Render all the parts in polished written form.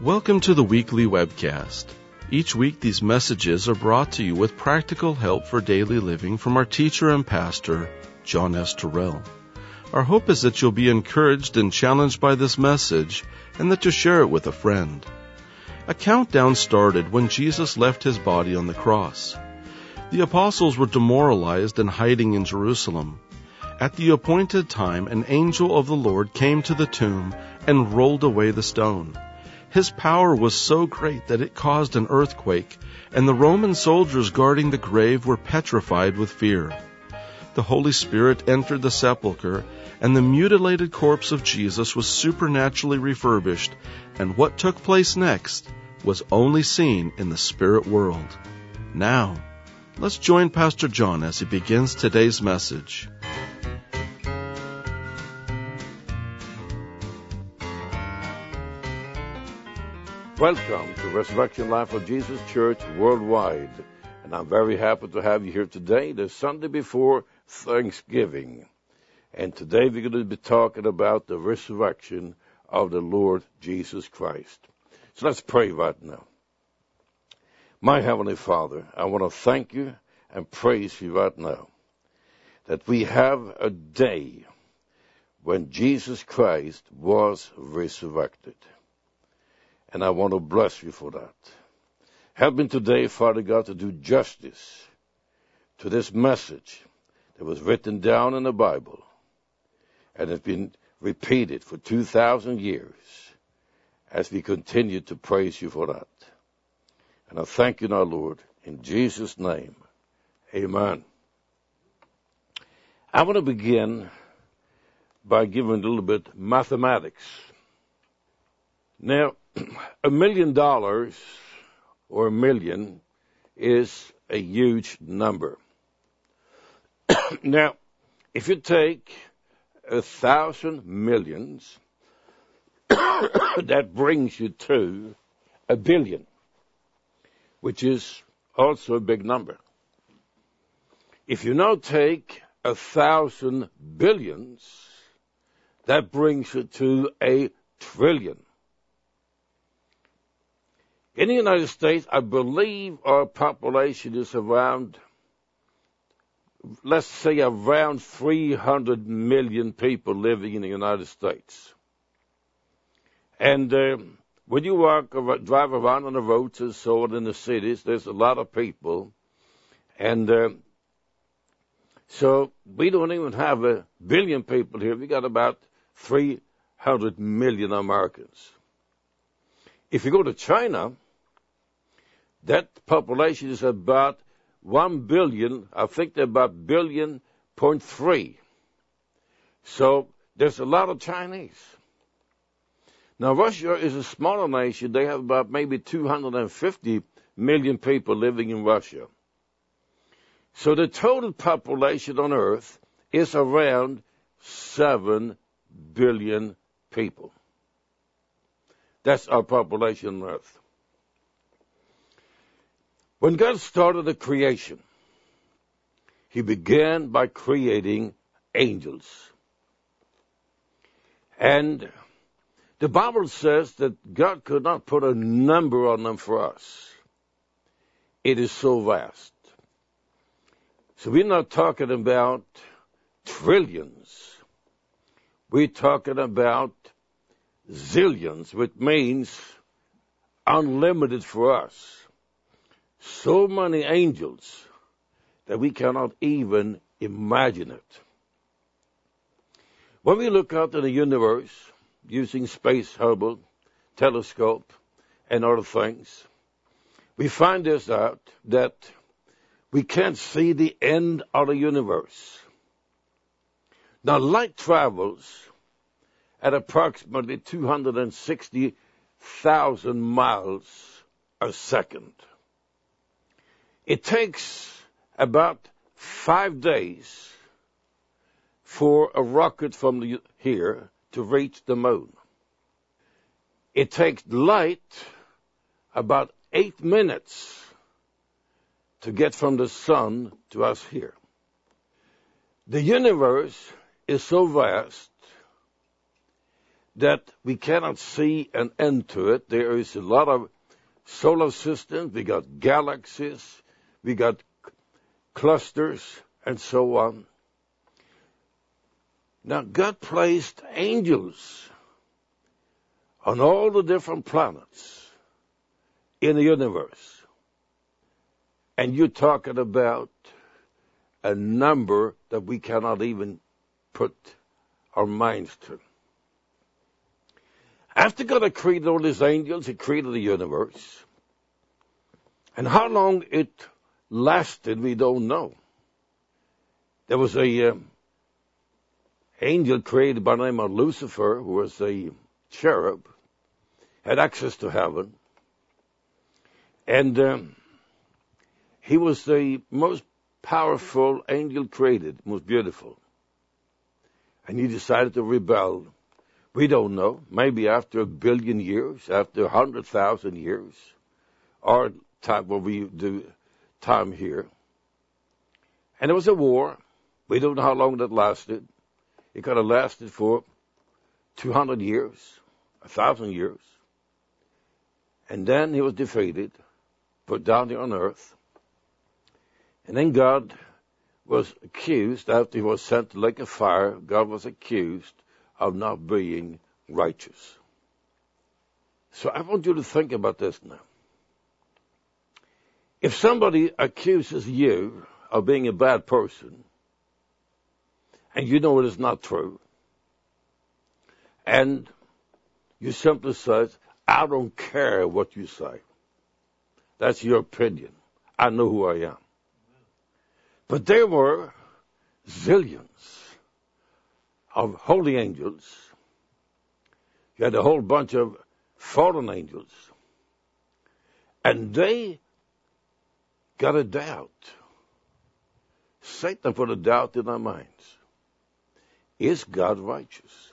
Welcome to the weekly webcast. Each week these messages are brought to you with practical help for daily living from our teacher and pastor, John S. Terrell. Our hope is that you'll be encouraged and challenged by this message and that you'll share it with a friend. A countdown started when Jesus left his body on the cross. The apostles were demoralized and hiding in Jerusalem. At the appointed time, an angel of the Lord came to the tomb and rolled away the stone. His power was so great that it caused an earthquake, and the Roman soldiers guarding the grave were petrified with fear. The Holy Spirit entered the sepulchre, and the mutilated corpse of Jesus was supernaturally refurbished, and what took place next was only seen in the spirit world. Now, let's join Pastor John as he begins today's message. Welcome to Resurrection Life of Jesus Church Worldwide, and I'm very happy to have you here today, the Sunday before Thanksgiving. And today we're going to be talking about the resurrection of the Lord Jesus Christ. So let's pray right now. My Heavenly Father, I want to thank you and praise you right now that we have a day when Jesus Christ was resurrected. And I want to bless you for that. Help me today, Father God, to do justice to this message that was written down in the Bible and has been repeated for 2,000 years as we continue to praise you for that. And I thank you now, Lord, in Jesus' name. Amen. I want to begin by giving a little bit mathematics. Now, $1 million or a million is a huge number. Now, if you take 1,000 millions, that brings you to 1 billion, which is also a big number. If you now take 1,000 billions, that brings you to 1 trillion. In the United States, I believe our population is around, let's say around 300 million people living in the United States. And when you drive around on the roads and so on in the cities, there's a lot of people. And so we don't even have 1 billion people here. We got about 300 million Americans. If you go to China, that population is about 1 billion. I think they're about 1.3 billion. So there's a lot of Chinese. Now, Russia is a smaller nation. They have about maybe 250 million people living in Russia. So the total population on Earth is around 7 billion people. That's our population on Earth. When God started the creation, He began by creating angels. And the Bible says that God could not put a number on them for us. It is so vast. So we're not talking about trillions. We're talking about zillions, which means unlimited for us. So many angels that we cannot even imagine it. When we look out in the universe using Space Hubble telescope and other things, we find this out that we can't see the end of the universe. Now, light travels at approximately 260,000 miles a second. It takes about 5 days for a rocket from here to reach the moon. It takes light about 8 minutes to get from the sun to us here. The universe is so vast that we cannot see an end to it. There is a lot of solar systems, we got galaxies, we got clusters, and so on. Now, God placed angels on all the different planets in the universe. And you're talking about a number that we cannot even put our minds to. After God had created all these angels, He created the universe. And how long it lasted, we don't know. There was a angel created by the name of Lucifer, who was a cherub, had access to heaven. And he was the most powerful angel created, most beautiful. And he decided to rebel. We don't know. Maybe after 1 billion years, after 100,000 years, our time, what we do time here. And there was a war. We don't know how long that lasted. It could have lasted for 200 years, 1,000 years. And then he was defeated, put down here on earth. And then God was accused, after he was sent to the lake of fire, God was accused of not being righteous. So I want you to think about this now. If somebody accuses you of being a bad person, and you know it is not true, and you simply say, I don't care what you say. That's your opinion. I know who I am. But there were zillions of holy angels. You had a whole bunch of fallen angels. And they got a doubt. Satan put a doubt in their minds. Is God righteous?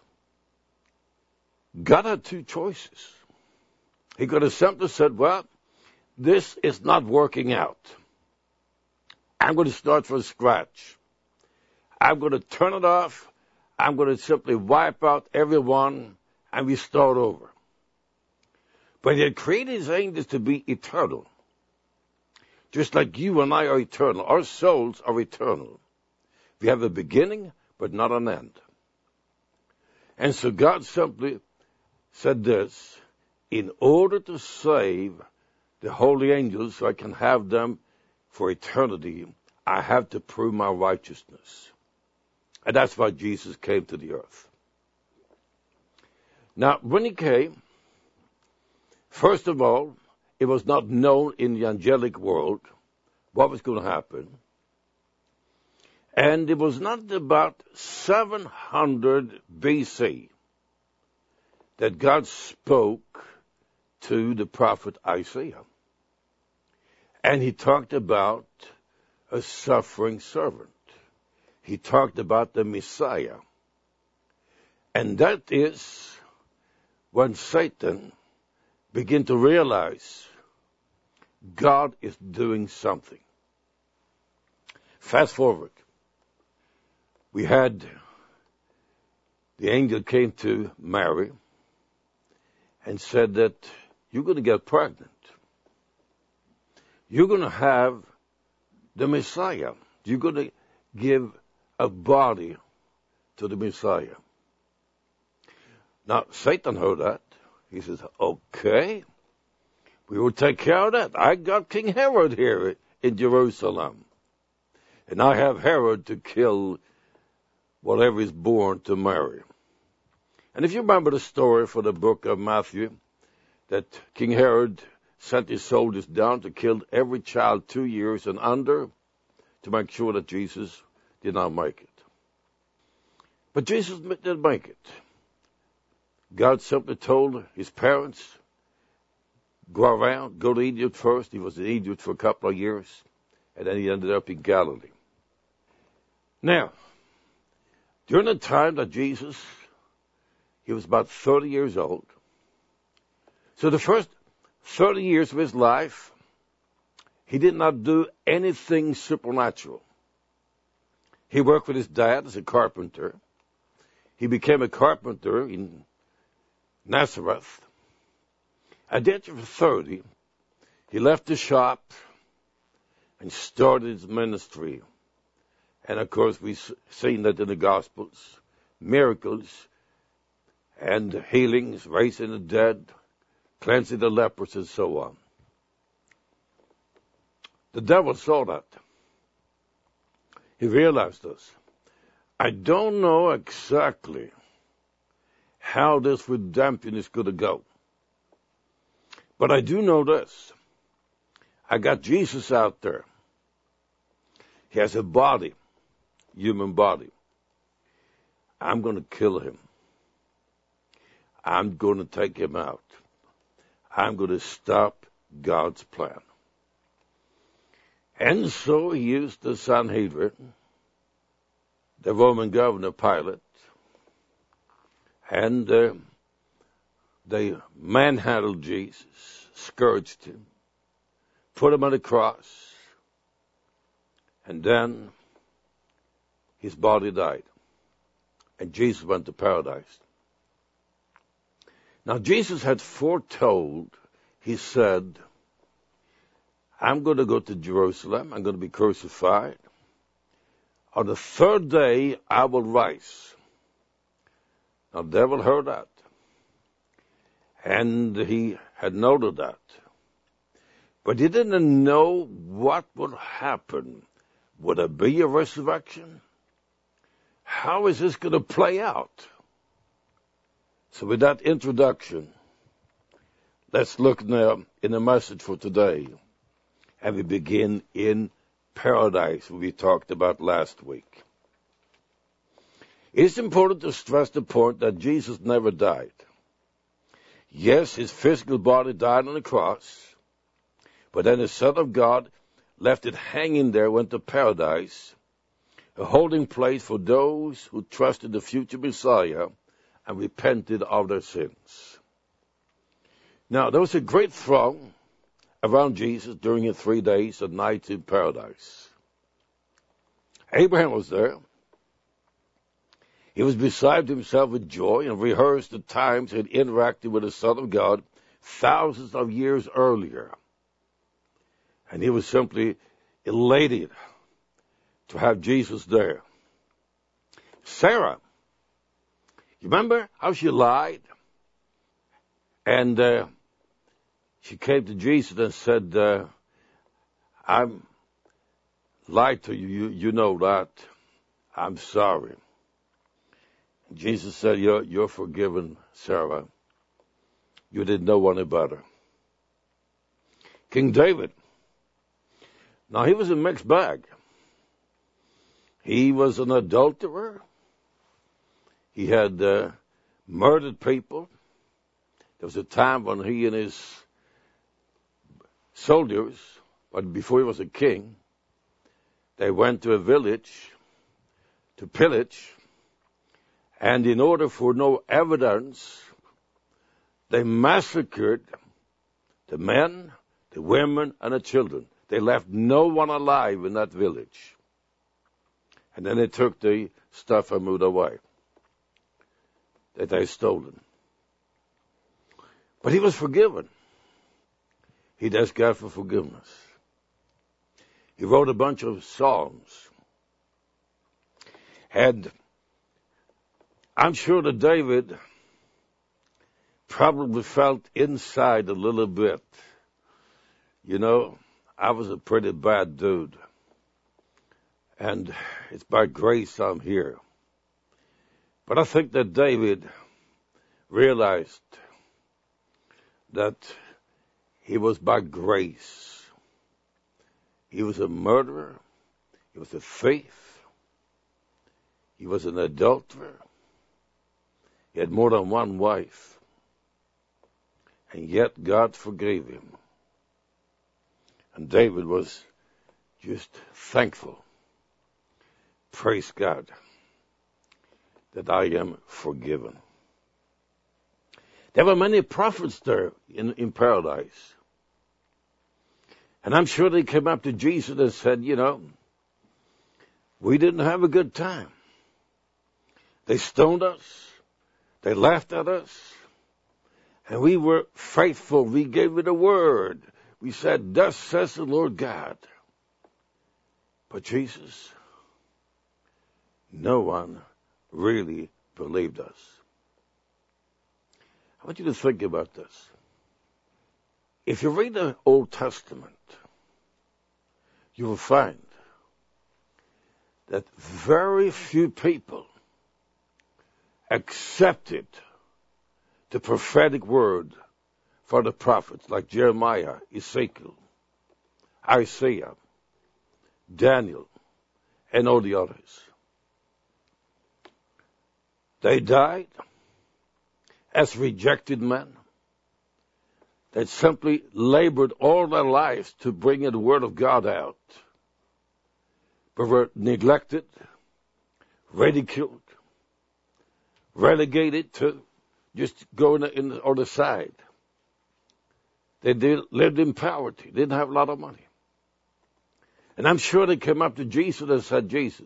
God had two choices. He could have simply said, well, this is not working out. I'm going to start from scratch. I'm going to turn it off. I'm going to simply wipe out everyone and we start over. But He had created His angels to be eternal. Just like you and I are eternal. Our souls are eternal. We have a beginning, but not an end. And so God simply said this, in order to save the holy angels so I can have them for eternity, I have to prove my righteousness. And that's why Jesus came to the earth. Now, when He came, first of all, it was not known in the angelic world what was going to happen. And it was not about 700 BC that God spoke to the prophet Isaiah. And He talked about a suffering servant. He talked about the Messiah. And that is when Satan began to realize God is doing something. Fast forward. We had the angel came to Mary and said that you're going to get pregnant. You're going to have the Messiah. You're going to give a body to the Messiah. Now, Satan heard that. He says, okay, we will take care of that. I got King Herod here in Jerusalem. And I have Herod to kill whatever is born to Mary. And if you remember the story for the book of Matthew, that King Herod sent his soldiers down to kill every child 2 years and under to make sure that Jesus did not make it. But Jesus didn't make it. God simply told his parents, go around, go to Egypt first. He was in Egypt for a couple of years, and then he ended up in Galilee. Now, during the time that Jesus, he was about 30 years old. So the first 30 years of his life, he did not do anything supernatural. He worked with his dad as a carpenter. He became a carpenter in Nazareth. At the age of 30, he left the shop and started his ministry. And of course, we've seen that in the Gospels. Miracles and healings, raising the dead, cleansing the lepers, and so on. The devil saw that. He realized this. I don't know exactly how this redemption is going to go. But I do know this. I got Jesus out there. He has a body, human body. I'm going to kill him. I'm going to take him out. I'm going to stop God's plan. And so he used the Sanhedrin, the Roman governor Pilate, and they manhandled Jesus, scourged him, put him on a cross, and then his body died, and Jesus went to paradise. Now, Jesus had foretold, he said, I'm going to go to Jerusalem, I'm going to be crucified. On the third day, I will rise. Now, the devil heard that. And he had noted that. But he didn't know what would happen. Would there be a resurrection? How is this going to play out? So with that introduction, let's look now in the message for today. And we begin in paradise, we talked about last week. It's important to stress the point that Jesus never died. Yes, his physical body died on the cross, but then the Son of God left it hanging there, went to paradise, a holding place for those who trusted the future Messiah and repented of their sins. Now, there was a great throng around Jesus during his 3 days and nights in paradise. Abraham was there. He was beside himself with joy and rehearsed the times he had interacted with the Son of God thousands of years earlier. And he was simply elated to have Jesus there. Sarah, you remember how she lied? And she came to Jesus and said, I'm lied to you. You know that. I'm sorry. And Jesus said, you're forgiven, Sarah. You didn't know any better. King David. Now, he was a mixed bag. He was an adulterer. He had murdered people. There was a time when he and his soldiers, but before he was a king, they went to a village to pillage, and in order for no evidence, they massacred the men, the women, and the children. They left no one alive in that village. And then they took the stuff and moved away that they stolen. But he was forgiven. He'd asked God for forgiveness. He wrote a bunch of psalms. And I'm sure that David probably felt inside a little bit, I was a pretty bad dude. And it's by grace I'm here. But I think that David realized that he was by grace. He was a murderer. He was a thief. He was an adulterer. He had more than one wife. And yet God forgave him. And David was just thankful. Praise God that I am forgiven. There were many prophets there in paradise. And I'm sure they came up to Jesus and said, we didn't have a good time. They stoned us. They laughed at us. And we were faithful. We gave it a word. We said, thus says the Lord God. But Jesus, no one really believed us. I want you to think about this. If you read the Old Testament, you will find that very few people accepted the prophetic word for the prophets like Jeremiah, Ezekiel, Isaiah, Daniel, and all the others. They died as rejected men that simply labored all their lives to bring the word of God out, but were neglected, ridiculed, relegated to just go in the other side. They lived in poverty, didn't have a lot of money. And I'm sure they came up to Jesus and said, Jesus,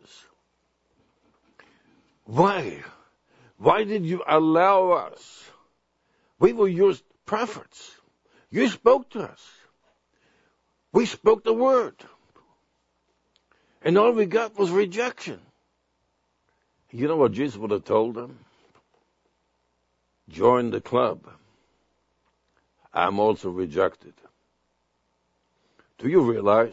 why? Why did you allow us? We were your prophets. You spoke to us. We spoke the word. And all we got was rejection. You know what Jesus would have told them? Join the club. I'm also rejected. Do you realize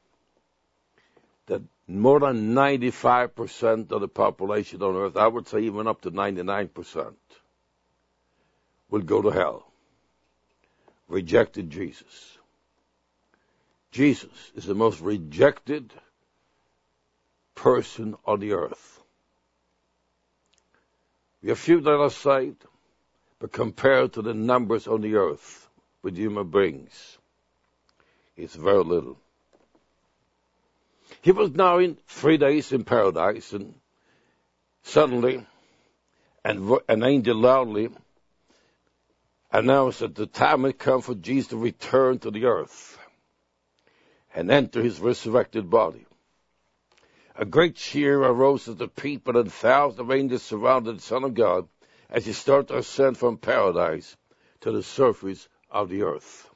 that more than 95% of the population on earth, I would say even up to 99%, will go to hell? Rejected Jesus. Jesus is the most rejected person on the earth. We have few that are saved, but compared to the numbers on the earth with human beings, it's very little. He was now in 3 days in paradise, and suddenly an angel loudly announced that the time had come for Jesus to return to the earth and enter his resurrected body. A great cheer arose as the people, and thousands of angels surrounded the Son of God as he started to ascend from paradise to the surface of the earth.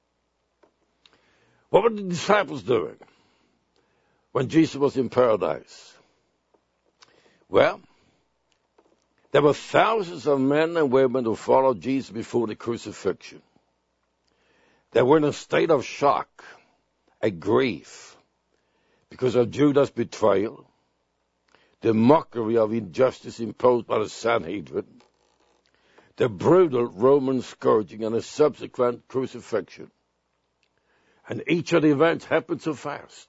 What were the disciples doing when Jesus was in paradise? Well, there were thousands of men and women who followed Jesus before the crucifixion. They were in a state of shock, a grief, because of Judas' betrayal, the mockery of injustice imposed by the Sanhedrin, the brutal Roman scourging, and the subsequent crucifixion. And each of the events happened so fast.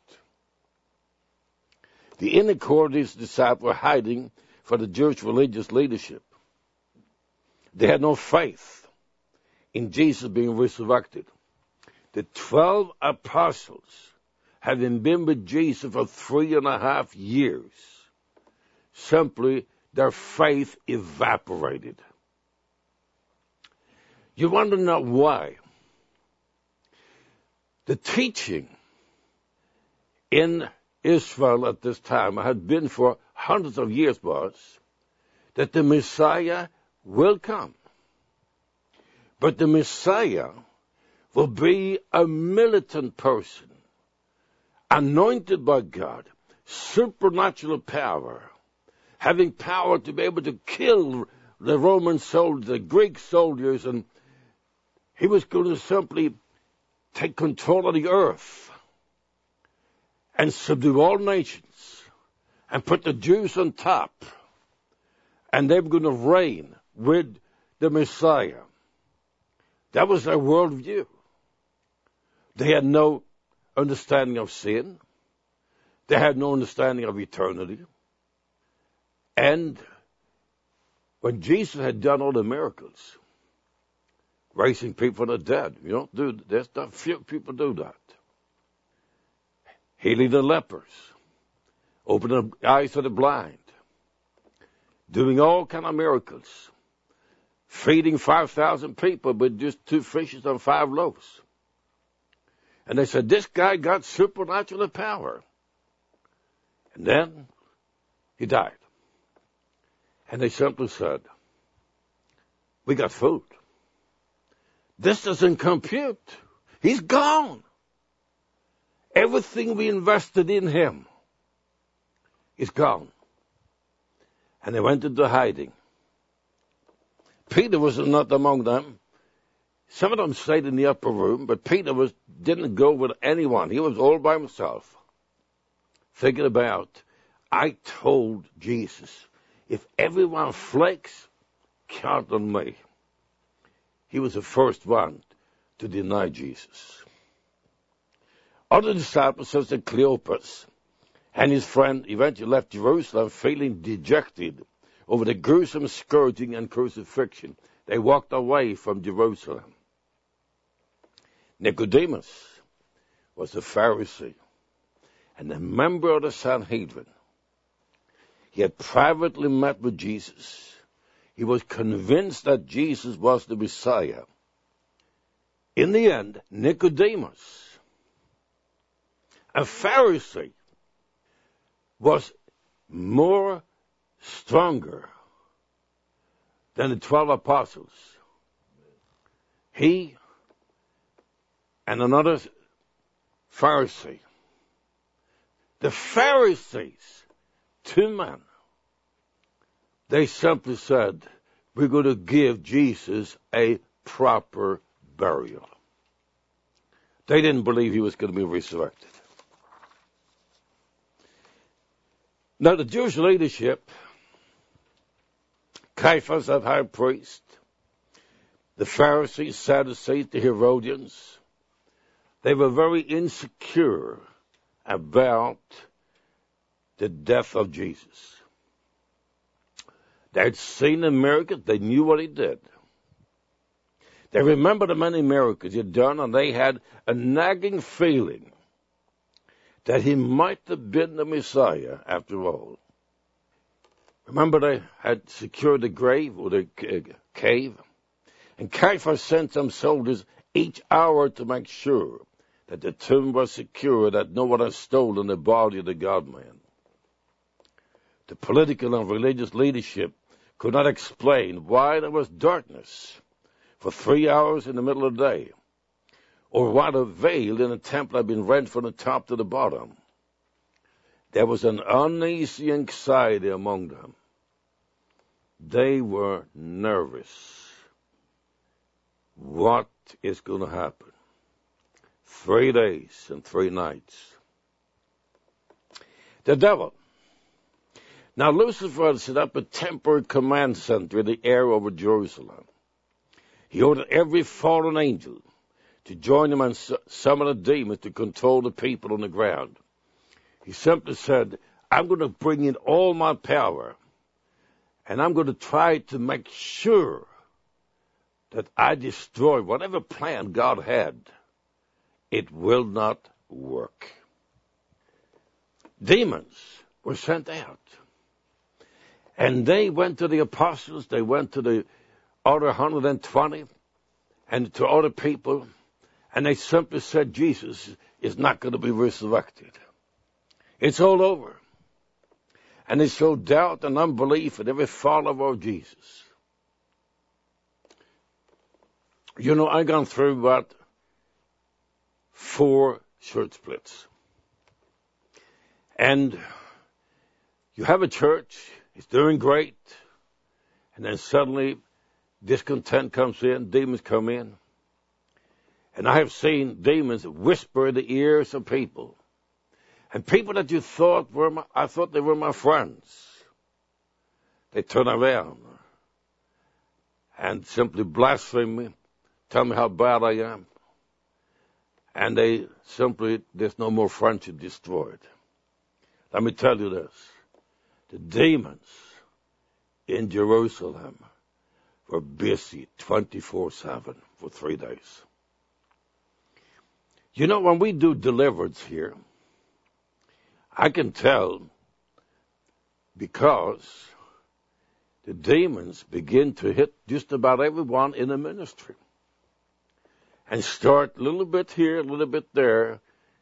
The inner core of these disciples were hiding for the Jewish religious leadership. They had no faith in Jesus being resurrected. The 12 apostles, having been with Jesus for 3.5 years, simply their faith evaporated. You want to know why? The teaching in Israel at this time had been for hundreds of years was that the Messiah will come. But the Messiah will be a militant person, anointed by God, supernatural power, having power to be able to kill the Roman soldiers, the Greek soldiers, and he was going to simply take control of the earth and subdue all nations and put the Jews on top, and they were going to reign with the Messiah. That was their worldview. They had no understanding of sin. They had no understanding of eternity. And when Jesus had done all the miracles, raising people from the dead, you don't do that. There's not few people do that. Healing the lepers, opening the eyes of the blind, doing all kind of miracles, feeding 5,000 people with just 2 fishes and 5 loaves. And they said, this guy got supernatural power. And then he died. And they simply said, we got food. This doesn't compute. He's gone. Everything we invested in him is gone. And they went into hiding. Peter was not among them. Some of them stayed in the upper room, but Peter didn't go with anyone. He was all by himself, thinking about, I told Jesus, if everyone flakes, count on me. He was the first one to deny Jesus. Other disciples, such as Cleopas and his friend, eventually left Jerusalem feeling dejected over the gruesome scourging and crucifixion. They walked away from Jerusalem. Nicodemus was a Pharisee and a member of the Sanhedrin. He had privately met with Jesus. He was convinced that Jesus was the Messiah. In the end, Nicodemus, a Pharisee, was more stronger than the 12 apostles. He and another Pharisee. The Pharisees, 2 men, they simply said, we're going to give Jesus a proper burial. They didn't believe he was going to be resurrected. Now the Jewish leadership, Caiaphas, the high priest, the Pharisees, Sadducees, the Herodians, they were very insecure about the death of Jesus. They had seen the miracles. They knew what he did. They remembered the many miracles he had done, and they had a nagging feeling that he might have been the Messiah after all. Remember, they had secured the grave or the cave, and Caiaphas sent some soldiers each hour to make sure that the tomb was secure, that no one had stolen the body of the God-man. The political and religious leadership could not explain why there was darkness for 3 hours in the middle of the day, or why the veil in the temple had been rent from the top to the bottom. There was an uneasy anxiety among them. They were nervous. What is going to happen? 3 days and 3 nights. The devil. Now Lucifer had set up a temporary command center in the air over Jerusalem. He ordered every fallen angel to join him and summon a demon to control the people on the ground. He simply said, I'm going to bring in all my power, and I'm going to try to make sure that I destroy whatever plan God had. It will not work. Demons were sent out. And they went to the apostles, they went to the other 120, and to other people, and they simply said Jesus is not going to be resurrected. It's all over. And they showed doubt and unbelief in every follower of Jesus. You know, I've gone through about 4 church splits. And you have a church, it's doing great, and then suddenly discontent comes in, demons come in. And I have seen demons whisper in the ears of people. And people that you thought I thought they were my friends. They turn around and simply blaspheme me, tell me how bad I am. And there's no more friendship destroyed. Let me tell you this. The demons in Jerusalem were busy 24/7 for 3 days. You know, when we do deliverance here, I can tell because the demons begin to hit just about everyone in the ministry and start a little bit here, a little bit there,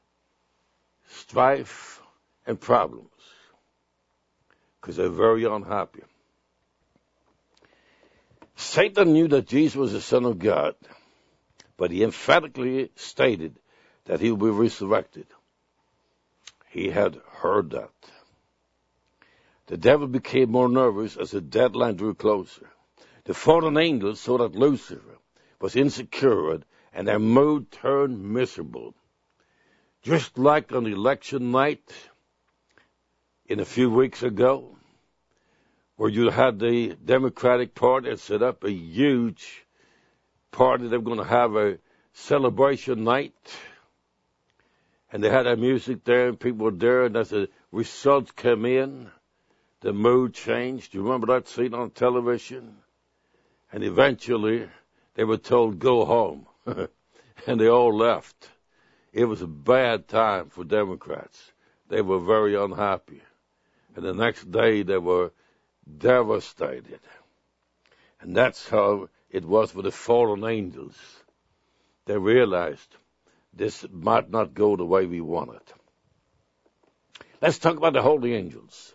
strife and problems because they're very unhappy. Satan knew that Jesus was the Son of God, but he emphatically stated that he will be resurrected. He had heard that. The devil became more nervous as the deadline drew closer. The fallen angels saw that Lucifer was insecure and their mood turned miserable. Just like on election night in a few weeks ago, where you had the Democratic Party set up a huge party. They were going to have a celebration night. And they had their music there, and people were there, and as the results came in, the mood changed. You remember that scene on television? And eventually, they were told, go home. And they all left. It was a bad time for Democrats. They were very unhappy. And the next day, they were devastated. And that's how it was with the fallen angels. They realized this might not go the way we want it. Let's talk about the holy angels.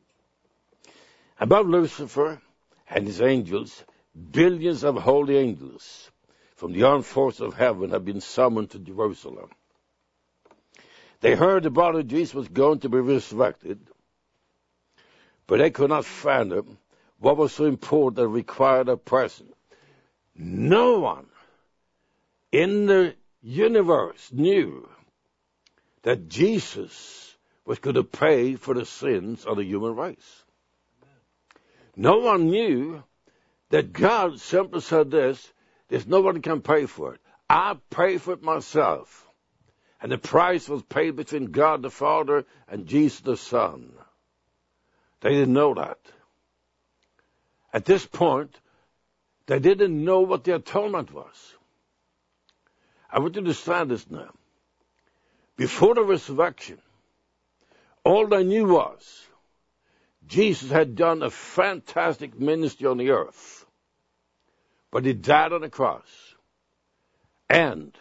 Above Lucifer and his angels, billions of holy angels from the armed forces of heaven have been summoned to Jerusalem. They heard the body of Jesus was going to be resurrected, but they could not fathom what was so important that required a presence. No one in the universe knew that Jesus was going to pay for the sins of the human race. No one knew that God simply said this, there's nobody can pay for it. I pay for it myself. And the price was paid between God the Father and Jesus the Son. They didn't know that. At this point, they didn't know what the atonement was. I want you to understand this now. Before the resurrection, all they knew was Jesus had done a fantastic ministry on the earth, but he died on the cross, and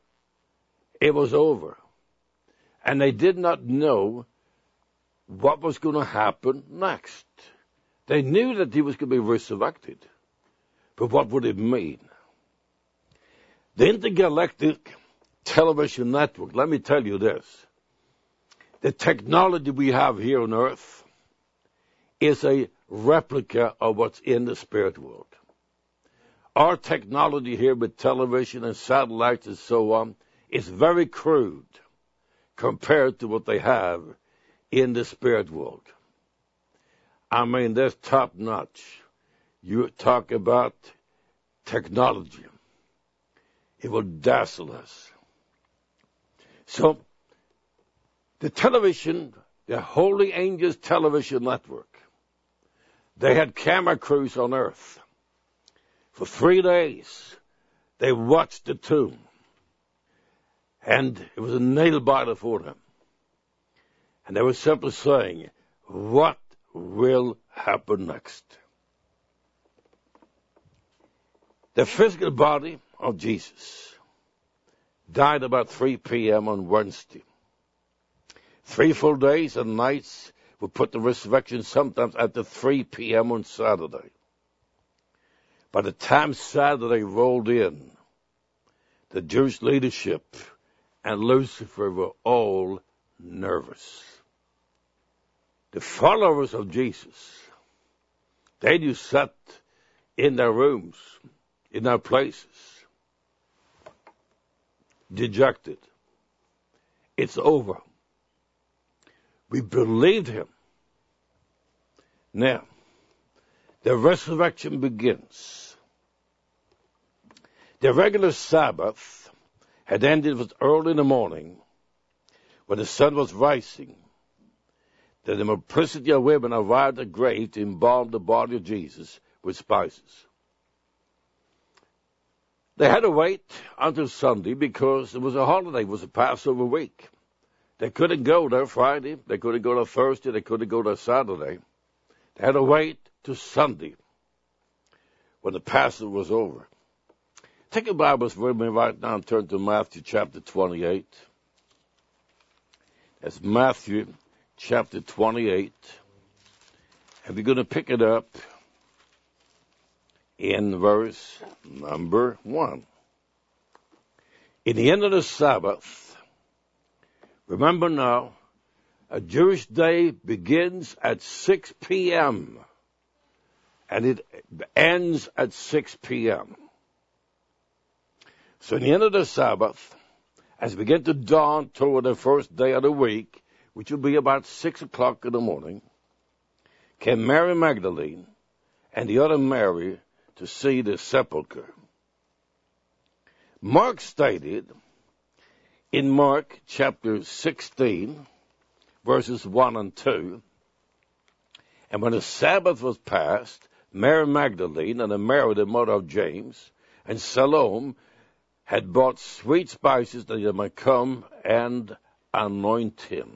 it was over. And they did not know what was going to happen next. They knew that he was going to be resurrected, but what would it mean? The Intergalactic Television Network, let me tell you this. The technology we have here on Earth is a replica of what's in the spirit world. Our technology here with television and satellites and so on is very crude compared to what they have in the spirit world. I mean, that's top notch. You talk about technology. It will dazzle us. So, the television, the Holy Angels Television Network, they had camera crews on Earth. For 3 days, they watched the tomb. And it was a nail biter for them. And they were simply saying, what will happen next? The physical body of Jesus died about 3 p.m. on Wednesday. 3 full days and nights would put the resurrection sometimes at the 3 p.m. on Saturday. By the time Saturday rolled in, the Jewish leadership and Lucifer were all nervous. The followers of Jesus, they just sat in their rooms, in their places, dejected. It's over. We believed him. Now, the resurrection begins. The regular Sabbath had ended with early in the morning when the sun was rising. The multiplicity of women arrived at the grave to embalm the body of Jesus with spices. They had to wait until Sunday because it was a holiday, it was a Passover week. They couldn't go there Friday, they couldn't go there Thursday, they couldn't go there Saturday. They had to wait till Sunday when the Passover was over. Take your Bibles with me right now and turn to Matthew chapter 28. That's Matthew chapter 28. And we're going to pick it up in verse number 1. In the end of the Sabbath, remember now, a Jewish day begins at 6 p.m. and it ends at 6 p.m. So in the end of the Sabbath, as we get to dawn toward the first day of the week, which will be about 6 o'clock in the morning, came Mary Magdalene and the other Mary to see the sepulchre. Mark stated in Mark chapter 16, verses 1 and 2, and when the Sabbath was past, Mary Magdalene and Mary, the mother of James, and Salome had bought sweet spices that they might come and anoint him.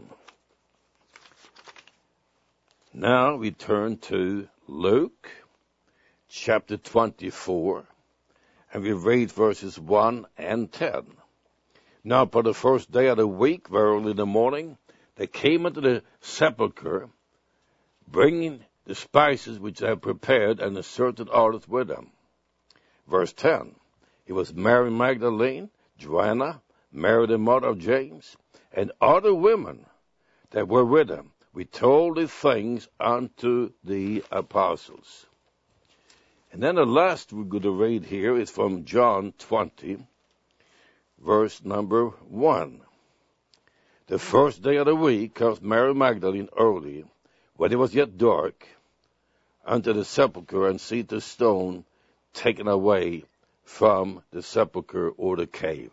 Now we turn to Luke chapter 24, and we read verses 1 and 10. Now for the first day of the week, very early in the morning, they came into the sepulchre, bringing the spices which they had prepared, and a certain artist with them. Verse 10, it was Mary Magdalene, Joanna, Mary the mother of James, and other women that were with them. We told these things unto the apostles. And then the last we're going to read here is from John 20, verse number 1. The first day of the week comes Mary Magdalene early, when it was yet dark, unto the sepulchre, and see the stone taken away from the sepulchre or the cave.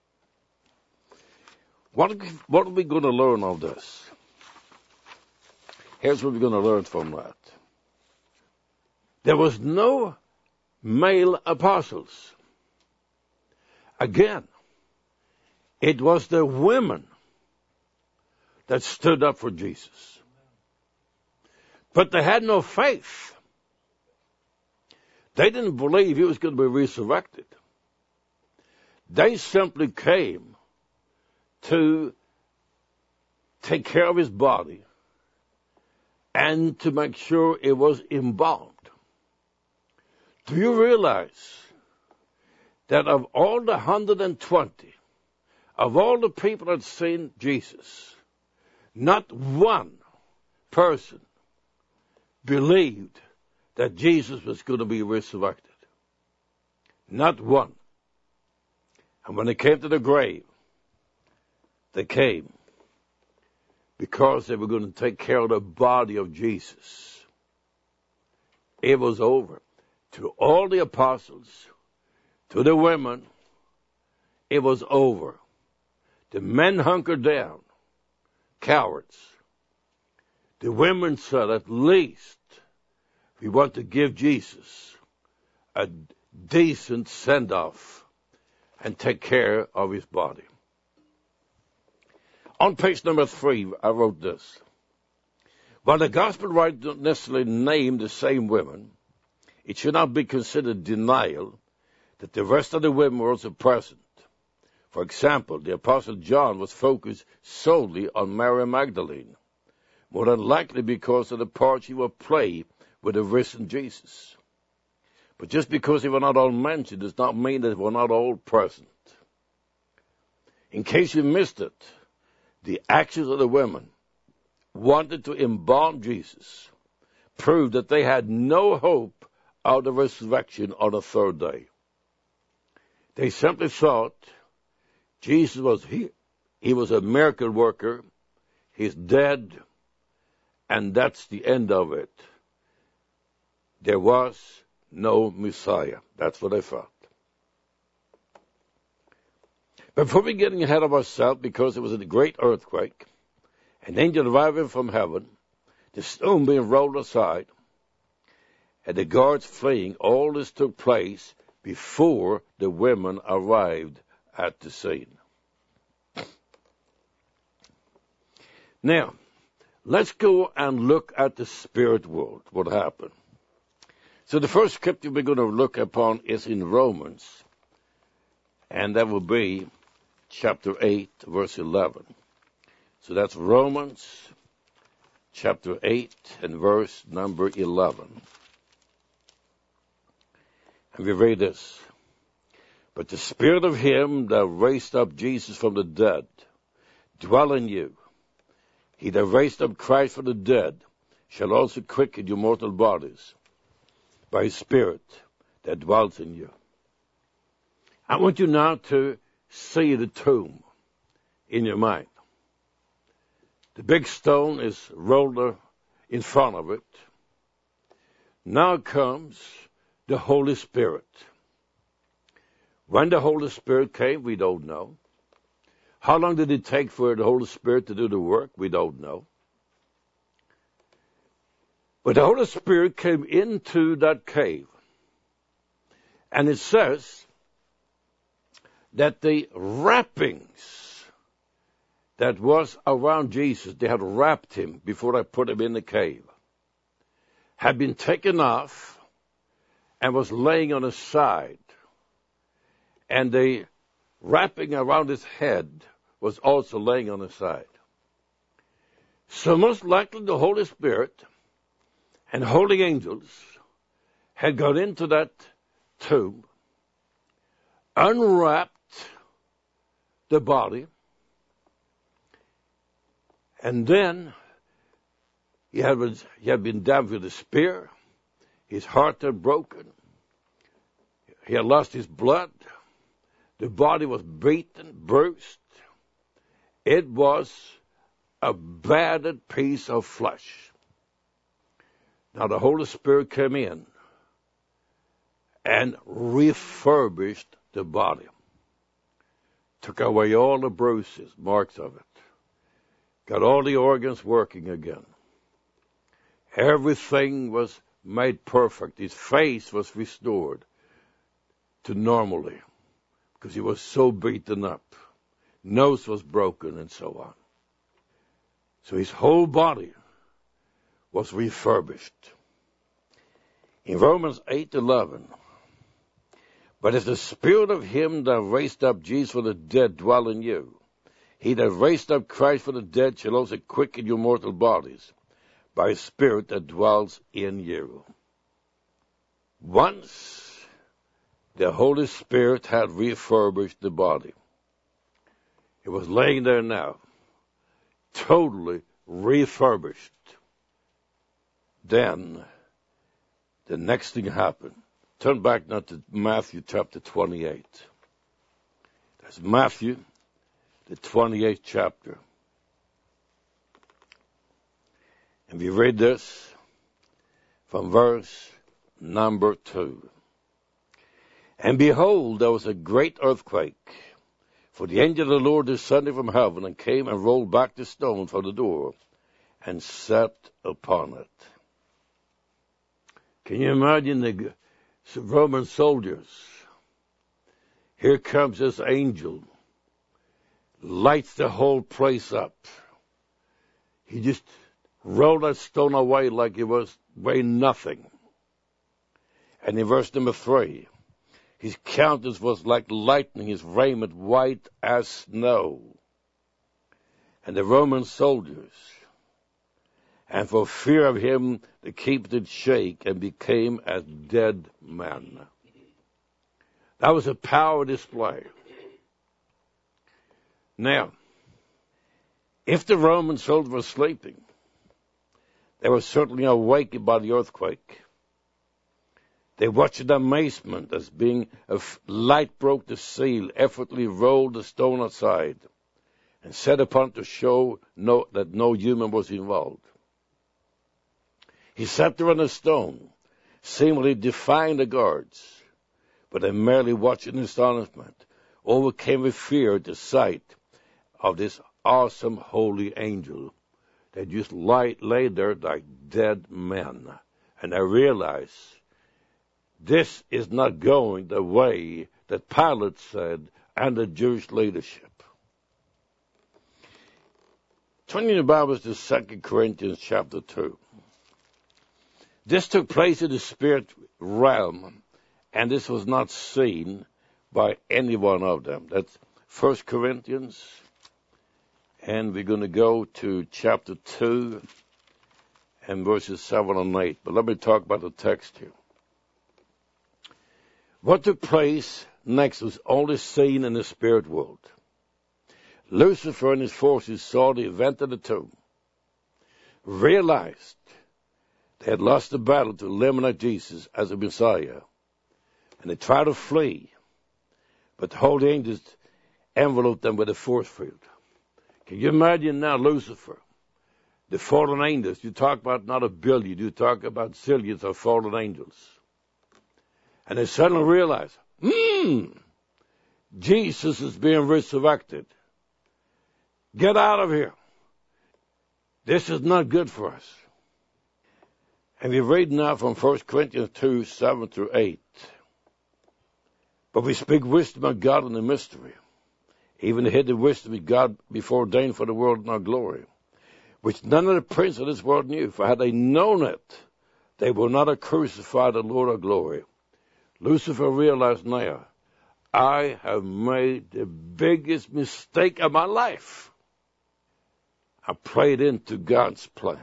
What are we going to learn of this? Here's what we're going to learn from that. There was no male apostles. Again, it was the women that stood up for Jesus. But they had no faith. They didn't believe he was going to be resurrected. They simply came to take care of his body and to make sure it was embalmed. Do you realize that of all the 120, of all the people that had seen Jesus, not one person believed that Jesus was going to be resurrected? Not one. And when they came to the grave, they came because they were going to take care of the body of Jesus. It was over. To all the apostles, to the women, it was over. The men hunkered down, cowards. The women said, at least we want to give Jesus a decent send-off and take care of his body. On page number 3, I wrote this. While the gospel writers don't necessarily name the same women, it should not be considered denial that the rest of the women were also present. For example, the Apostle John was focused solely on Mary Magdalene, more than likely because of the part she would play with the risen Jesus. But just because they were not all mentioned does not mean that they were not all present. In case you missed it, the actions of the women wanted to embalm Jesus proved that they had no hope of the resurrection on the third day. They simply thought Jesus was here. He was a miracle worker. He's dead, and that's the end of it. There was no Messiah. That's what they thought. Before we getting ahead of ourselves, because it was a great earthquake, an angel arriving from heaven, the stone being rolled aside, and the guards fleeing, all this took place before the women arrived at the scene. Now, let's go and look at the spirit world, what happened. So the first scripture we're going to look upon is in Romans, and that will be chapter 8, verse 11. So that's Romans chapter 8 and verse number 11. And we read this. But the Spirit of him that raised up Jesus from the dead dwell in you. He that raised up Christ from the dead shall also quicken your mortal bodies by his Spirit that dwells in you. I want you now to see the tomb in your mind. The big stone is rolled in front of it. Now comes the Holy Spirit. When the Holy Spirit came, we don't know. How long did it take for the Holy Spirit to do the work? We don't know. But the Holy Spirit came into that cave. And it says that the wrappings that was around Jesus, they had wrapped him before they put him in the cave, had been taken off and was laying on his side. And the wrapping around his head was also laying on his side. So most likely the Holy Spirit and holy angels had gone into that tomb, unwrapped the body, and then he had been stabbed with a spear. His heart had broken. He had lost his blood. The body was beaten, bruised. It was a battered piece of flesh. Now the Holy Spirit came in and refurbished the body. Took away all the bruises, marks of it. Got all the organs working again. Everything was made perfect. His face was restored to normally because he was so beaten up. Nose was broken and so on. So his whole body was refurbished. In Romans 8:11, but if the Spirit of him that raised up Jesus from the dead dwell in you, he that raised up Christ from the dead shall also quicken your mortal bodies by his Spirit that dwells in you. Once the Holy Spirit had refurbished the body, it was laying there now, totally refurbished. Then the next thing happened. Turn back now to Matthew chapter 28. That's Matthew, the 28th chapter. And we read this from verse number 2. And behold, there was a great earthquake, for the angel of the Lord descended from heaven and came and rolled back the stone from the door and sat upon it. Can you imagine the Roman soldiers? Here comes this angel, lights the whole place up. He just rolled that stone away like it was weighing nothing. And in verse number 3, his countenance was like lightning, his raiment white as snow. And the Roman soldiers, and for fear of him, the keep did shake and became as dead men. That was a power display. Now, if the Roman soldiers were sleeping, they were certainly awakened by the earthquake. They watched in amazement as being a light broke the seal, effortlessly rolled the stone aside, and set upon it to show that no human was involved. He sat there on a stone, seemingly defying the guards, but they merely watched in astonishment, overcame with fear at the sight of this awesome holy angel. They just lay there like dead men, and I realized this is not going the way that Pilate said and the Jewish leadership. Turning your Bibles to 2 Corinthians chapter 2. This took place in the spirit realm, and this was not seen by any one of them. That's 1 Corinthians, and we're going to go to chapter 2 and verses 7 and 8. But let me talk about the text here. What took place next was only seen in the spirit world. Lucifer and his forces saw the event of the tomb, realized they had lost the battle to eliminate Jesus as a Messiah, and they tried to flee, but the holy angels enveloped them with a force field. Can you imagine now Lucifer, the fallen angels? You talk about not a billion, you talk about zillions of fallen angels. And they suddenly realize, Jesus is being resurrected. Get out of here. This is not good for us. And we read now from 1 Corinthians 2, 7 through 8. But we speak wisdom of God in the mystery, even the hidden wisdom of God before ordained for the world in our glory, which none of the princes of this world knew. For had they known it, they would not have crucified the Lord of glory. Lucifer realized now, I have made the biggest mistake of my life. I played into God's plan.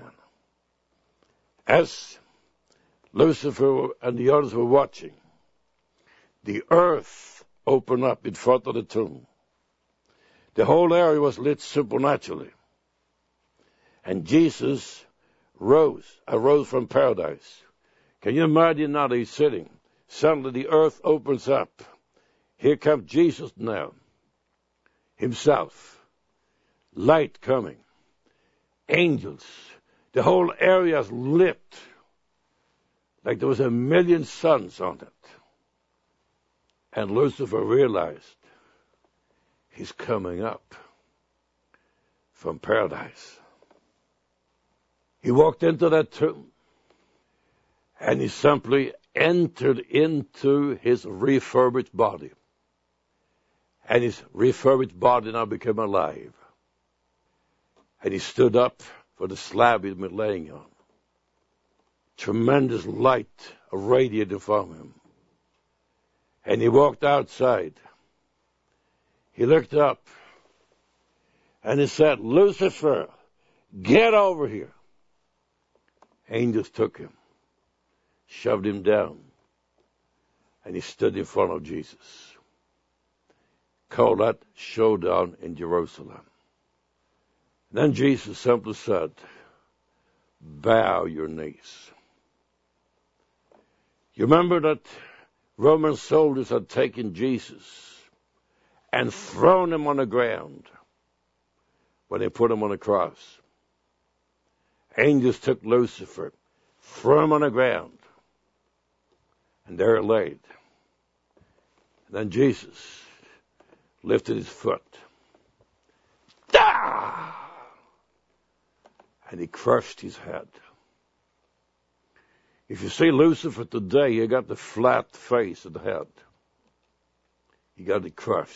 As Lucifer and the others were watching, the earth opened up in front of the tomb. The whole area was lit supernaturally. And Jesus arose from paradise. Can you imagine now that he's sitting? Suddenly the earth opens up. Here comes Jesus now, himself. Light coming. Angels. The whole area is lit like there was 1,000,000 suns on it. And Lucifer realized he's coming up from paradise. He walked into that tomb and he simply entered into his refurbished body. And his refurbished body now became alive. And he stood up for the slab he'd been laying on. Tremendous light irradiated from him. And he walked outside. He looked up and he said, Lucifer, get over here. Angels took him, shoved him down, and he stood in front of Jesus. Called that showdown in Jerusalem. Then Jesus simply said, bow your knees. You remember that Roman soldiers had taken Jesus and thrown him on the ground when they put him on the cross. Angels took Lucifer, threw him on the ground, and there it laid. And then Jesus lifted his foot. Ah! And he crushed his head. If you see Lucifer today, he got the flat face of the head. He got it crushed.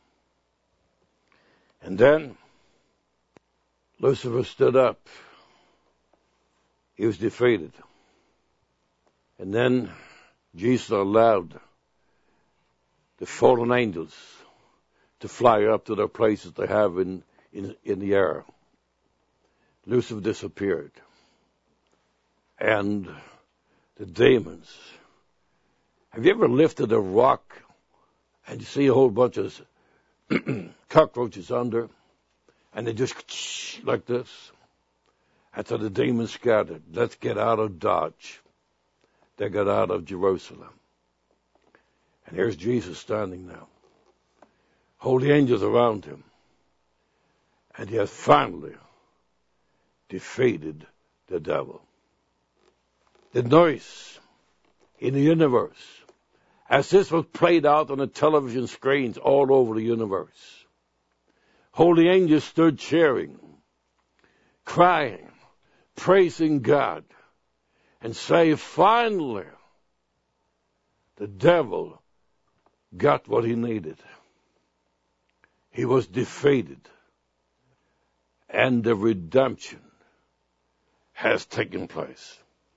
And then Lucifer stood up. He was defeated. And then Jesus allowed the fallen angels to fly up to their places they have in the air. Lucifer disappeared. And the demons. Have you ever lifted a rock and you see a whole bunch of cockroaches under? And they just like this. And so the demons scattered. Let's get out of Dodge. They got out of Jerusalem. And here's Jesus standing now. Holy angels around him. And he has finally defeated the devil. The noise in the universe, as this was played out on the television screens all over the universe, holy angels stood cheering, crying, praising God, and say, finally, the devil got what he needed. He was defeated, and the redemption has taken place.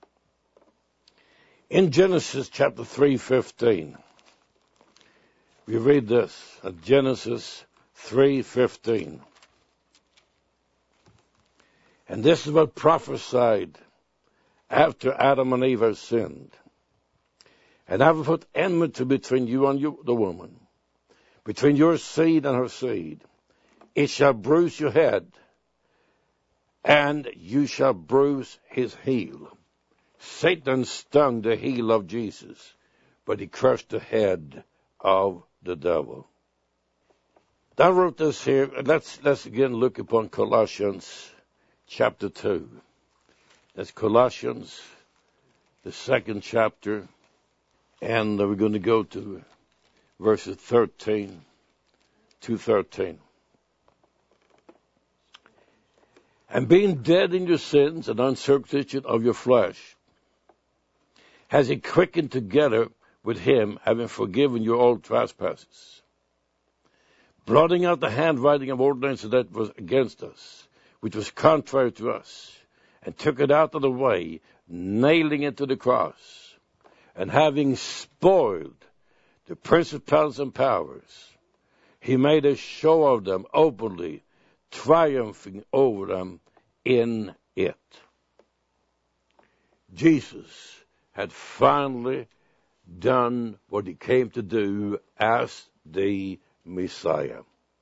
In Genesis chapter 3:15, we read this, at Genesis 3:15. And this is what prophesied after Adam and Eve had sinned. And I will put enmity between you and the woman, between your seed and her seed. It shall bruise your head, and you shall bruise his heel. Satan stung the heel of Jesus, but he crushed the head of the devil. I wrote this here. Let's again look upon Colossians chapter 2. That's Colossians, the 2nd chapter, and we're going to go to verses 13 to 13. And being dead in your sins and uncircumcision of your flesh, has he quickened together with him, having forgiven your old trespasses, blotting out the handwriting of ordinances that was against us, which was contrary to us, and took it out of the way, nailing it to the cross, and having spoiled the principalities and powers, he made a show of them openly, triumphing over them in it. Jesus had finally done what he came to do as the Messiah.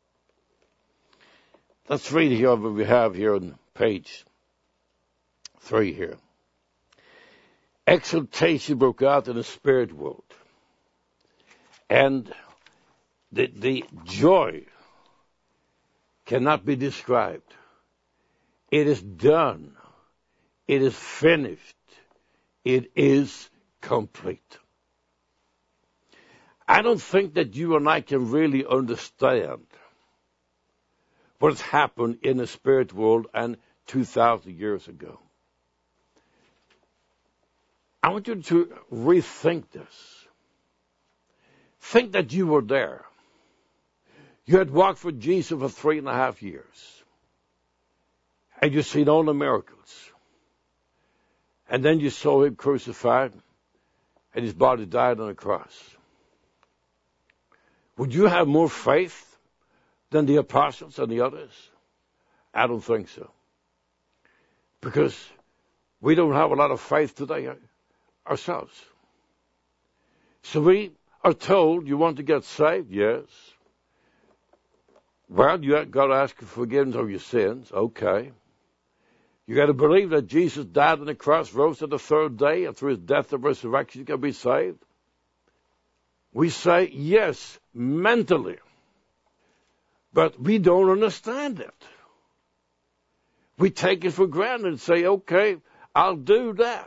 Let's read here what we have here on page 3 here. Exultation broke out in the spirit world. And the joy cannot be described. It is done. It is finished. It is complete. I don't think that you and I can really understand what has happened in the spirit world and 2,000 years ago. I want you to rethink this. Think that you were there. You had walked with Jesus for 3.5 years. And you've seen all the miracles. And then you saw him crucified and his body died on the cross. Would you have more faith than the apostles and the others? I don't think so. Because we don't have a lot of faith today ourselves. So we are told, you want to get saved? Yes. Well, you got to ask for forgiveness of your sins. Okay. You got to believe that Jesus died on the cross, rose on the 3rd day, and through his death and resurrection you can be saved. We say yes, mentally. But we don't understand it. We take it for granted and say, okay, I'll do that.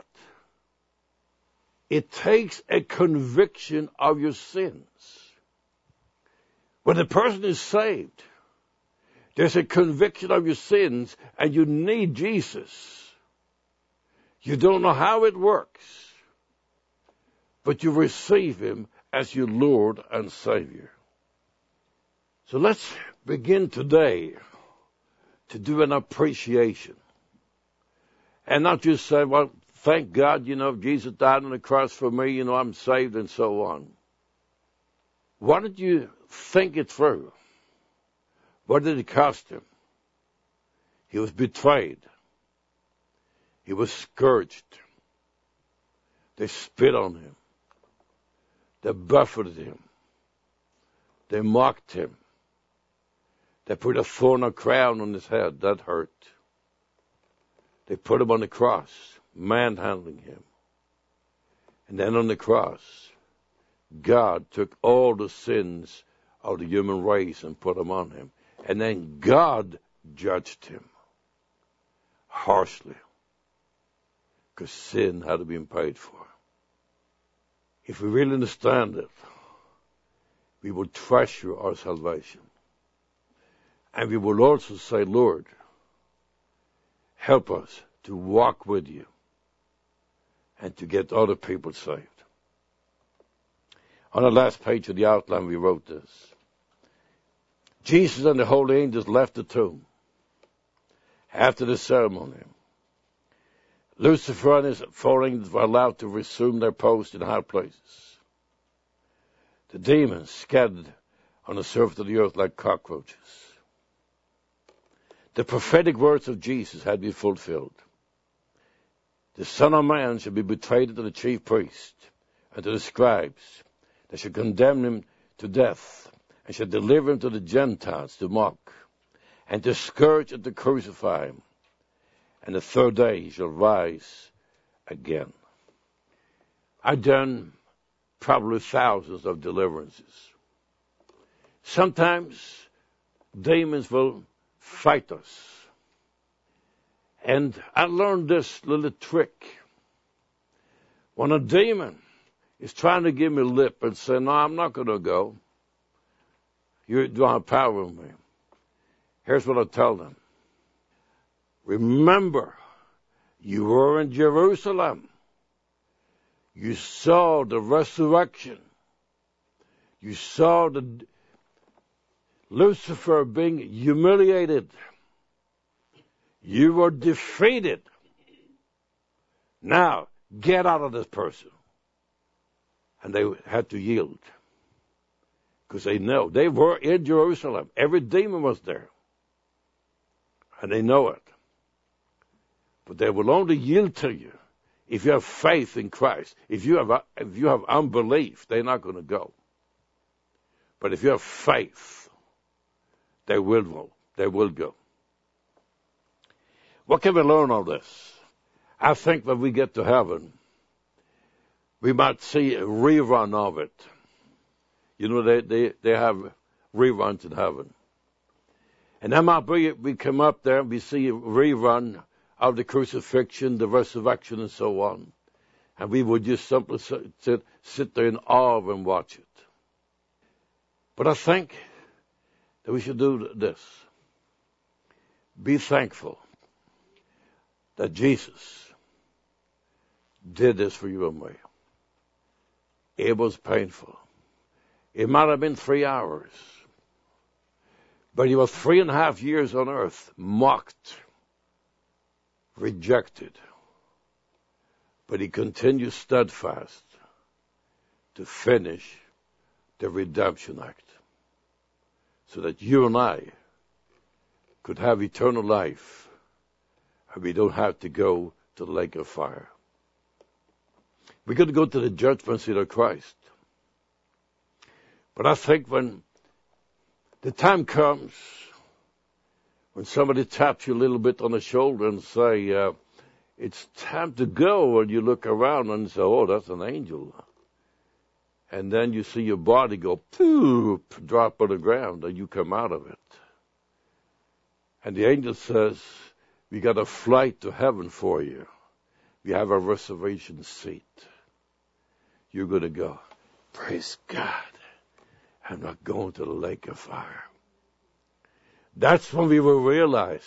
It takes a conviction of your sins. When a person is saved, there's a conviction of your sins, and you need Jesus. You don't know how it works, but you receive him as your Lord and Savior. So let's begin today to do an appreciation. And not just say, well, thank God, Jesus died on the cross for me, I'm saved and so on. Why don't you think it through? What did it cost him? He was betrayed. He was scourged. They spit on him. They buffeted him. They mocked him. They put a thorn or crown on his head. That hurt. They put him on the cross, manhandling him. And then on the cross, God took all the sins of the human race and put them on him. And then God judged him harshly because sin had been paid for. If we really understand it, we will treasure our salvation. And we will also say, Lord, help us to walk with you and to get other people saved. On the last page of the outline, we wrote this. Jesus and the holy angels left the tomb after the ceremony. Lucifer and his followers were allowed to resume their post in high places. The demons scattered on the surface of the earth like cockroaches. The prophetic words of Jesus had been fulfilled. The Son of Man shall be betrayed to the chief priest and to the scribes. They shall condemn him to death, and shall deliver him to the Gentiles to mock, and to scourge and to crucify him. And the third day he shall rise again. I've done probably thousands of deliverances. Sometimes demons will fight us. And I learned this little trick. When a demon is trying to give me lip and say, no, I'm not going to go. You don't have power over me. Here's what I tell them. Remember, you were in Jerusalem. You saw the resurrection. You saw the Lucifer being humiliated. You were defeated. Now, get out of this person. And they had to yield. Because they know. They were in Jerusalem. Every demon was there. And they know it. But they will only yield to you if you have faith in Christ. If you have unbelief, they're not going to go. But if you have faith, they will go. What can we learn of this? I think when we get to heaven, we might see a rerun of it. You know, they have reruns in heaven. And that might be we come up there and we see a rerun of the crucifixion, the resurrection, and so on. And we would just simply sit there in awe and watch it. But I think that we should do this. Be thankful that Jesus did this for you and me. It was painful. It might have been 3 hours. But he was 3.5 years on earth, mocked, rejected. But he continued steadfast to finish the redemption act so that you and I could have eternal life and we don't have to go to the lake of fire. We're going to go to the judgment seat of Christ. But I think when the time comes when somebody taps you a little bit on the shoulder and say, it's time to go, and you look around and say, oh, that's an angel. And then you see your body go, poof, drop on the ground, and you come out of it. And the angel says, we got a flight to heaven for you. We have a reservation seat. You're going to go, praise God. I'm not going to the lake of fire. That's when we will realize,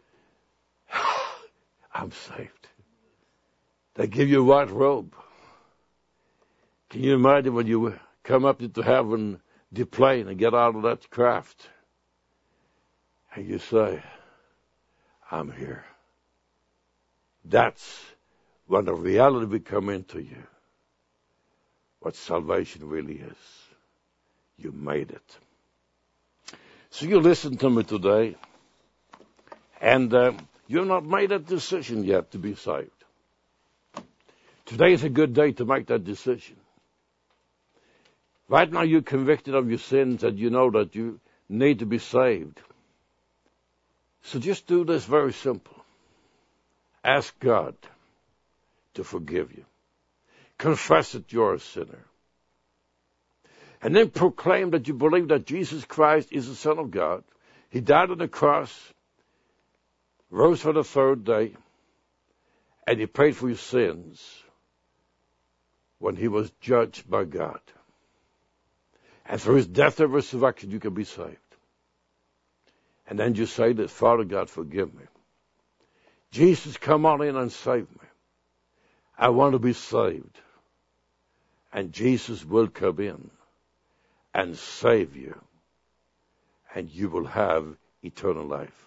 I'm saved. They give you a white robe. Can you imagine when you come up into heaven, deplane, and get out of that craft, and you say, I'm here. That's when the reality will come into you, what salvation really is. You made it. So you listen to me today, and you've not made a decision yet to be saved. Today is a good day to make that decision. Right now you're convicted of your sins and you know that you need to be saved. So just do this very simple. Ask God to forgive you. Confess that you're a sinner. And then proclaim that you believe that Jesus Christ is the Son of God. He died on the cross, rose for the third day, and he paid for your sins when he was judged by God. And through his death and resurrection, you can be saved. And then you say this, Father God, forgive me. Jesus, come on in and save me. I want to be saved. And Jesus will come in and save you, and you will have eternal life.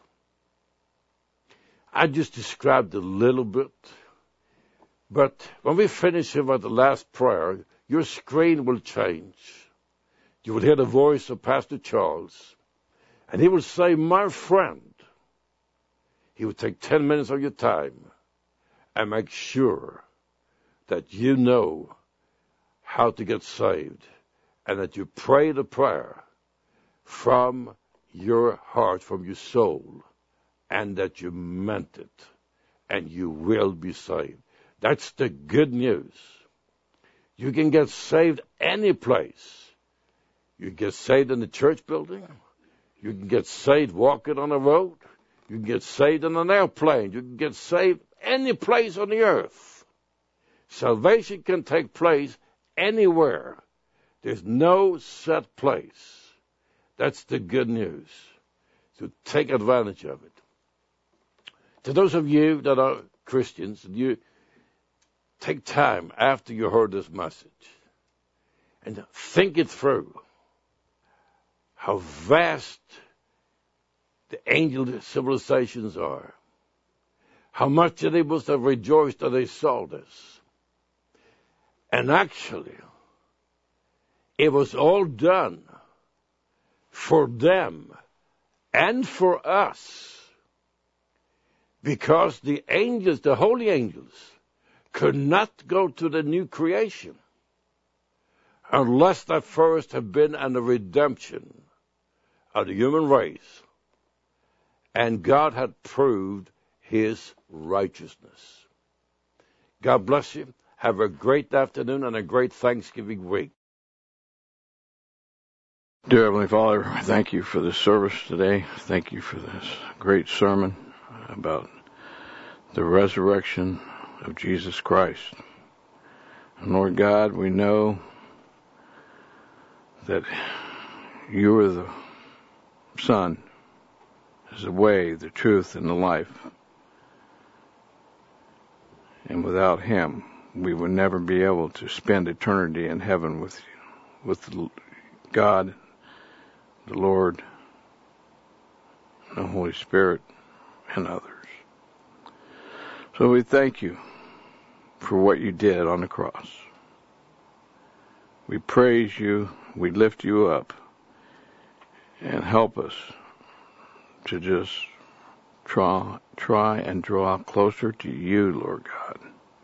I just described a little bit, but when we finish here with the last prayer, your screen will change. You will hear the voice of Pastor Charles, and he will say, my friend. He will take 10 minutes of your time and make sure that you know how to get saved, and that you pray the prayer from your heart, from your soul, and that you meant it, and you will be saved. That's the good news. You can get saved any place. You can get saved in the church building. You can get saved walking on the road. You can get saved in an airplane. You can get saved any place on the earth. Salvation can take place anywhere. There's no set place. That's the good news. So take advantage of it. To those of you that are Christians, you take time after you heard this message and think it through. How vast the angel civilizations are. How much they must have rejoiced that they saw this. And actually, it was all done for them and for us. Because the angels, the holy angels, could not go to the new creation unless there first had been a redemption of the human race, and God had proved his righteousness. God bless you. Have a great afternoon and a great Thanksgiving week. Dear Heavenly Father, thank you for this service today. Thank you for this great sermon about the resurrection of Jesus Christ. And Lord God, we know that you are the Son, is the way, the truth, and the life. And without him, we would never be able to spend eternity in heaven with God, the Lord, the Holy Spirit, and others. So we thank you for what you did on the cross. We praise you, we lift you up, and help us to just try and draw closer to you, Lord God,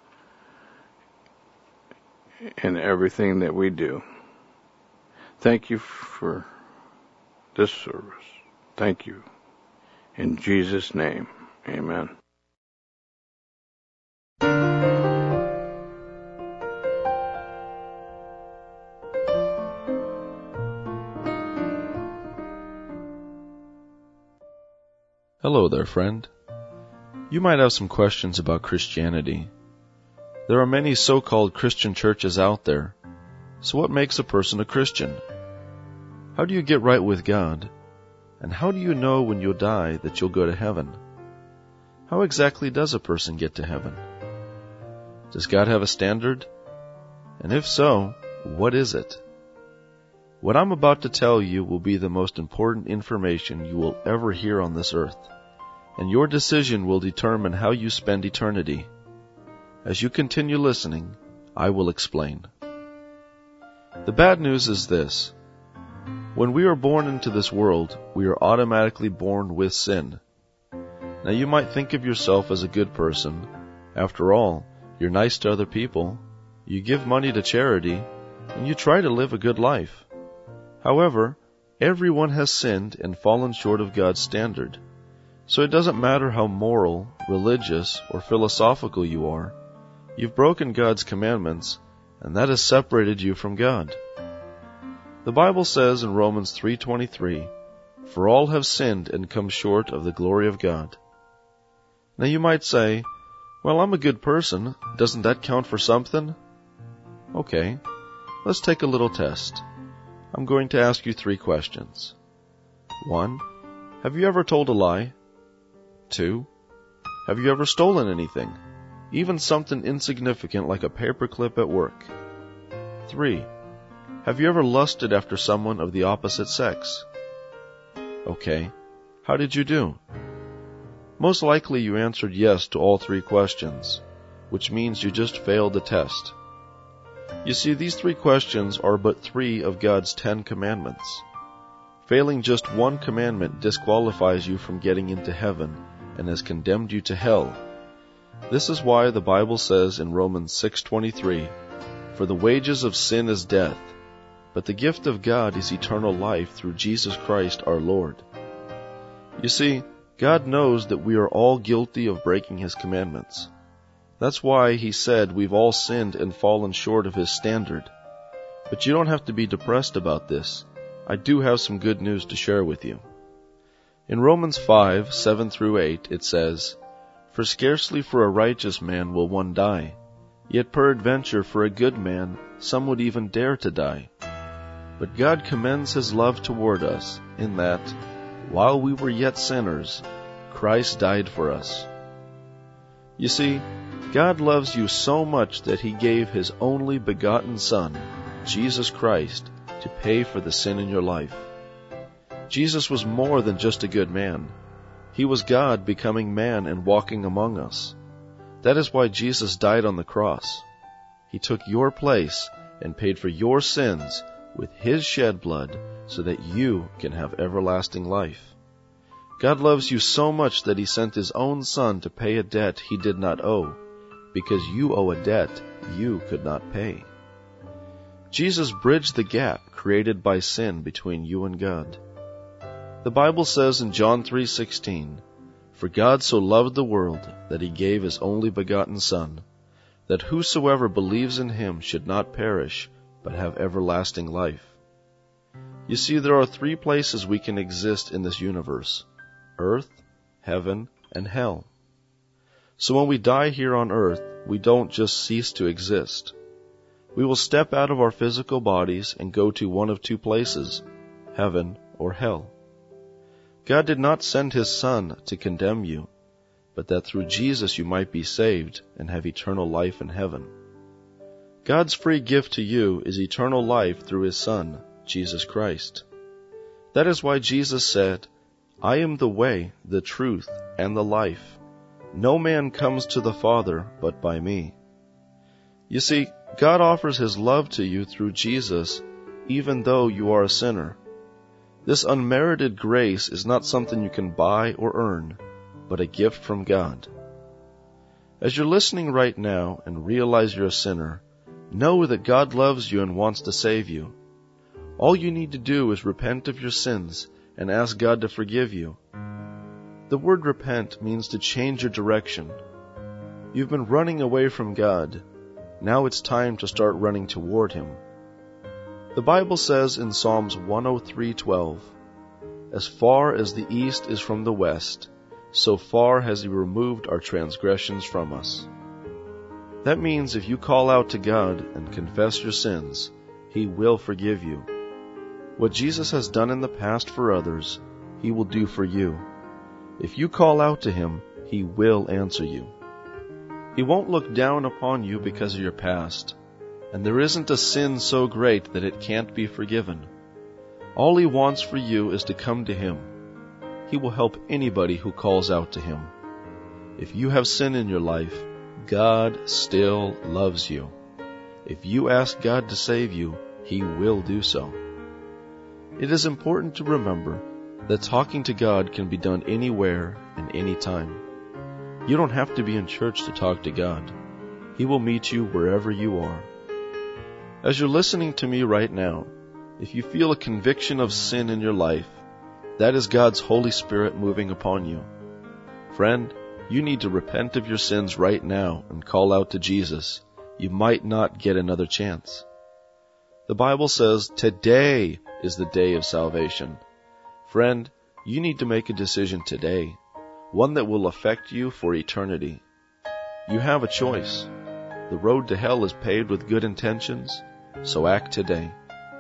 in everything that we do. Thank you for this service. Thank you. In Jesus' name, amen. Hello there, friend. You might have some questions about Christianity. There are many so-called Christian churches out there. So what makes a person a Christian? How do you get right with God? And how do you know when you'll die that you'll go to heaven? How exactly does a person get to heaven? Does God have a standard? And if so, what is it? What I'm about to tell you will be the most important information you will ever hear on this earth, and your decision will determine how you spend eternity. As you continue listening, I will explain. The bad news is this. When we are born into this world, we are automatically born with sin. Now you might think of yourself as a good person. After all, you're nice to other people, you give money to charity, and you try to live a good life. However, everyone has sinned and fallen short of God's standard. So it doesn't matter how moral, religious, or philosophical you are. You've broken God's commandments, and that has separated you from God. The Bible says in Romans 3:23, "For all have sinned and come short of the glory of God." Now you might say, "Well, I'm a good person. Doesn't that count for something?" Okay, let's take a little test. I'm going to ask you 3 questions. 1. Have you ever told a lie? 2. Have you ever stolen anything? Even something insignificant like a paperclip at work? 3. Have you ever lusted after someone of the opposite sex? Okay, how did you do? Most likely you answered yes to all 3 questions, which means you just failed the test. You see, these 3 questions are but 3 of God's 10 commandments. Failing just one commandment disqualifies you from getting into heaven and has condemned you to hell. This is why the Bible says in Romans 6:23, For the wages of sin is death, but the gift of God is eternal life through Jesus Christ our Lord. You see, God knows that we are all guilty of breaking His commandments. That's why He said we've all sinned and fallen short of His standard. But you don't have to be depressed about this. I do have some good news to share with you. In Romans 5:7-8, it says, For scarcely for a righteous man will one die, yet peradventure for a good man some would even dare to die. But God commends His love toward us, in that, while we were yet sinners, Christ died for us. You see, God loves you so much that He gave His only begotten Son, Jesus Christ, to pay for the sin in your life. Jesus was more than just a good man. He was God becoming man and walking among us. That is why Jesus died on the cross. He took your place and paid for your sins with His shed blood so that you can have everlasting life. God loves you so much that He sent His own Son to pay a debt He did not owe, because you owe a debt you could not pay. Jesus bridged the gap created by sin between you and God. The Bible says in John 3:16, For God so loved the world that He gave His only begotten Son, that whosoever believes in Him should not perish, but have everlasting life. You see, there are 3 places we can exist in this universe: earth, heaven, and hell. So when we die here on earth, we don't just cease to exist. We will step out of our physical bodies and go to one of 2 places, heaven or hell. God did not send His Son to condemn you, but that through Jesus you might be saved and have eternal life in heaven. God's free gift to you is eternal life through His Son, Jesus Christ. That is why Jesus said, I am the way, the truth, and the life. No man comes to the Father but by me. You see, God offers His love to you through Jesus, even though you are a sinner. This unmerited grace is not something you can buy or earn, but a gift from God. As you're listening right now and realize you're a sinner, know that God loves you and wants to save you. All you need to do is repent of your sins and ask God to forgive you. The word repent means to change your direction. You've been running away from God. Now it's time to start running toward Him. The Bible says in Psalms 103:12, As far as the east is from the west, so far has He removed our transgressions from us. That means if you call out to God and confess your sins, He will forgive you. What Jesus has done in the past for others, He will do for you. If you call out to Him, He will answer you. He won't look down upon you because of your past, and there isn't a sin so great that it can't be forgiven. All He wants for you is to come to Him. He will help anybody who calls out to Him. If you have sin in your life, God still loves you. If you ask God to save you, He will do so. It is important to remember that talking to God can be done anywhere and anytime. You don't have to be in church to talk to God. He will meet you wherever you are. As you're listening to me right now, if you feel a conviction of sin in your life, that is God's Holy Spirit moving upon you. Friend, you need to repent of your sins right now and call out to Jesus. You might not get another chance. The Bible says today is the day of salvation. Friend, you need to make a decision today, one that will affect you for eternity. You have a choice. The road to hell is paved with good intentions, so act today.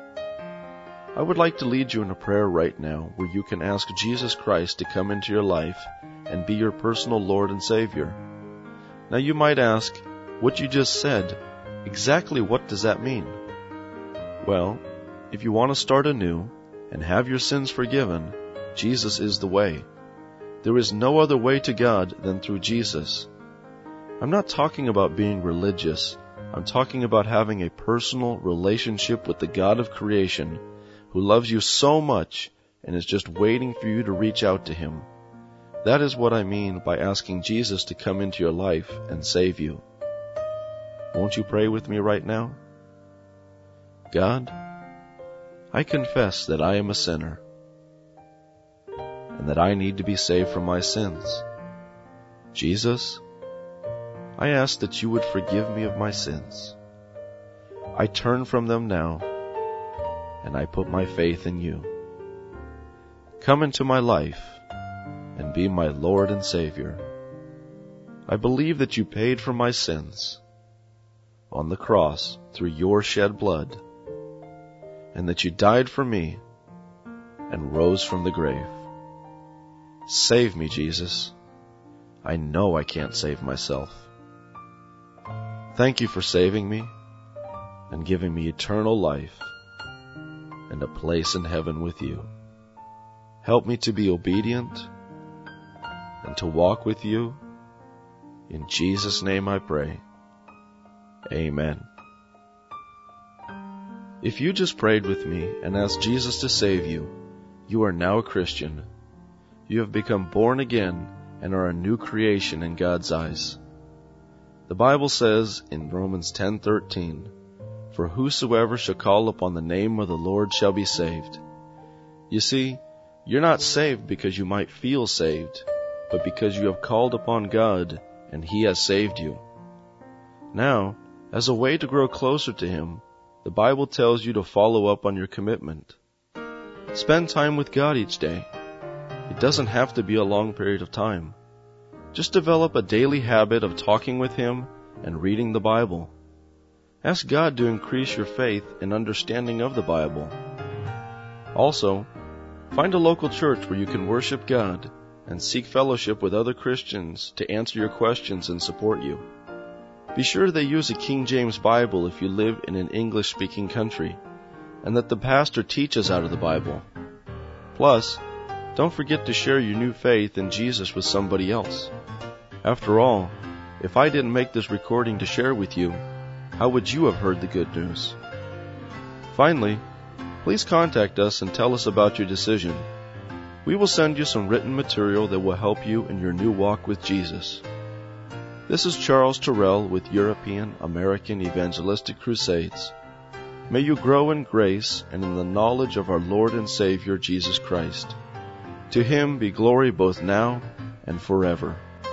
I would like to lead you in a prayer right now where you can ask Jesus Christ to come into your life and be your personal Lord and Savior. Now you might ask, what you just said, exactly what does that mean? Well, if you want to start anew and have your sins forgiven, Jesus is the way. There is no other way to God than through Jesus. I'm not talking about being religious. I'm talking about having a personal relationship with the God of creation who loves you so much and is just waiting for you to reach out to Him. That is what I mean by asking Jesus to come into your life and save you. Won't you pray with me right now? God, I confess that I am a sinner and that I need to be saved from my sins. Jesus, I ask that you would forgive me of my sins. I turn from them now, and I put my faith in you. Come into my life and be my Lord and Savior. I believe that you paid for my sins on the cross through your shed blood, and that you died for me and rose from the grave. Save me, Jesus. I know I can't save myself. Thank you for saving me and giving me eternal life and a place in heaven with you. Help me to be obedient and to walk with you. In Jesus' name I pray. Amen. If you just prayed with me and asked Jesus to save you, you are now a Christian. You have become born again and are a new creation in God's eyes. The Bible says in Romans 10:13, "For whosoever shall call upon the name of the Lord shall be saved." You see, you're not saved because you might feel saved, but because you have called upon God and He has saved you. Now, as a way to grow closer to Him, the Bible tells you to follow up on your commitment. Spend time with God each day. It doesn't have to be a long period of time. Just develop a daily habit of talking with Him and reading the Bible. Ask God to increase your faith and understanding of the Bible. Also, find a local church where you can worship God and seek fellowship with other Christians to answer your questions and support you. Be sure they use a King James Bible if you live in an English-speaking country, and that the pastor teaches out of the Bible. Plus, don't forget to share your new faith in Jesus with somebody else. After all, if I didn't make this recording to share with you, how would you have heard the good news? Finally, please contact us and tell us about your decision. We will send you some written material that will help you in your new walk with Jesus. This is Charles Terrell with European American Evangelistic Crusades. May you grow in grace and in the knowledge of our Lord and Savior Jesus Christ. To Him be glory both now and forever.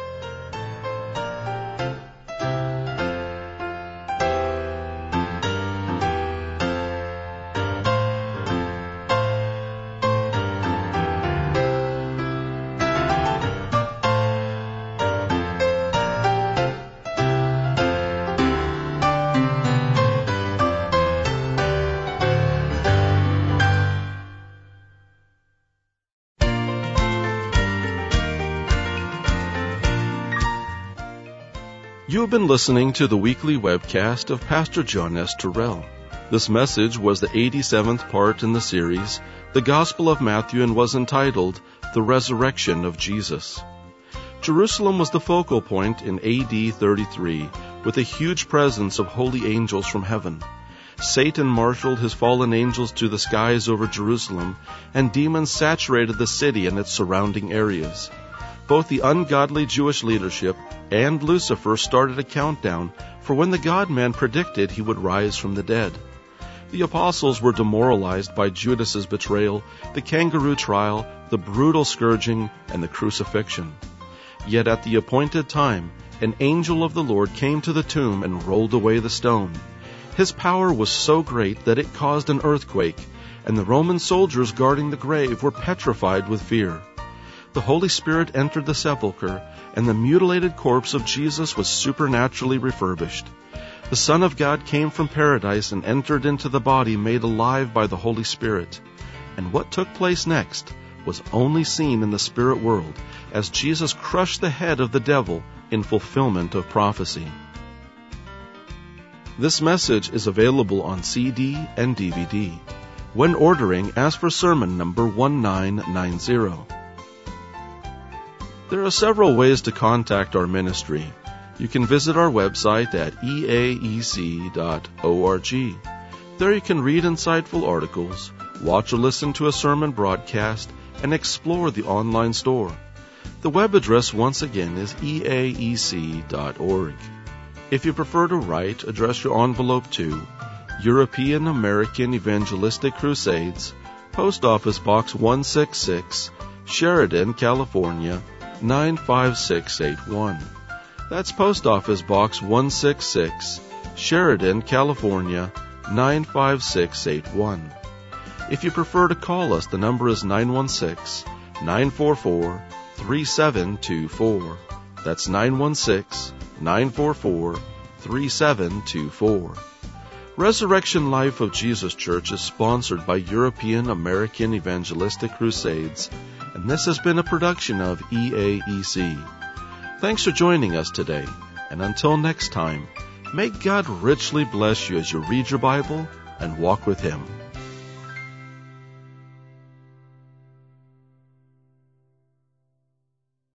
You have been listening to the weekly webcast of Pastor John S. Terrell. This message was the 87th part in the series, The Gospel of Matthew, and was entitled, The Resurrection of Jesus. Jerusalem was the focal point in AD 33, with a huge presence of holy angels from heaven. Satan marshaled his fallen angels to the skies over Jerusalem, and demons saturated the city and its surrounding areas. Both the ungodly Jewish leadership and Lucifer started a countdown for when the God-man predicted he would rise from the dead. The apostles were demoralized by Judas's betrayal, the kangaroo trial, the brutal scourging, and the crucifixion. Yet at the appointed time, an angel of the Lord came to the tomb and rolled away the stone. His power was so great that it caused an earthquake, and the Roman soldiers guarding the grave were petrified with fear. The Holy Spirit entered the sepulchre, and the mutilated corpse of Jesus was supernaturally refurbished. The Son of God came from paradise and entered into the body made alive by the Holy Spirit. And what took place next was only seen in the spirit world, as Jesus crushed the head of the devil in fulfillment of prophecy. This message is available on CD and DVD. When ordering, ask for sermon number 1990. There are several ways to contact our ministry. You can visit our website at eaec.org. There you can read insightful articles, watch or listen to a sermon broadcast, and explore the online store. The web address once again is eaec.org. If you prefer to write, address your envelope to European American Evangelistic Crusades, Post Office Box 166, Sheridan, California, 95681. That's Post Office Box 166, Sheridan, California, 95681. If you prefer to call us, the number is 916-944-3724. That's 916-944-3724. Resurrection Life of Jesus Church is sponsored by European American Evangelistic Crusades, and this has been a production of EAEC. Thanks for joining us today, and until next time, may God richly bless you as you read your Bible and walk with Him.